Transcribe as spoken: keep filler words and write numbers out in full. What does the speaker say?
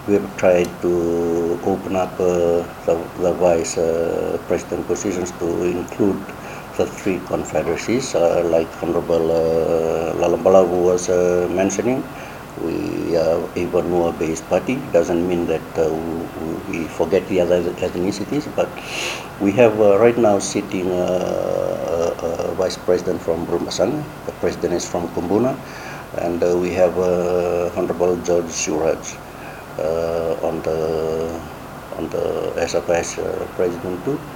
we've tried to open up uh, the, the vice uh, president positions to include the three confederacies, uh, like Honorable uh, Lalambalavu was uh, mentioning. We are a Vanua-based party. Doesn't mean that uh, we forget the other ethnicities, but we have uh, right now sitting uh, a, a vice president from Brumasang. The president is from Kumbuna, and uh, we have uh, Honorable George Suraj uh, on the on the S F S uh, president too.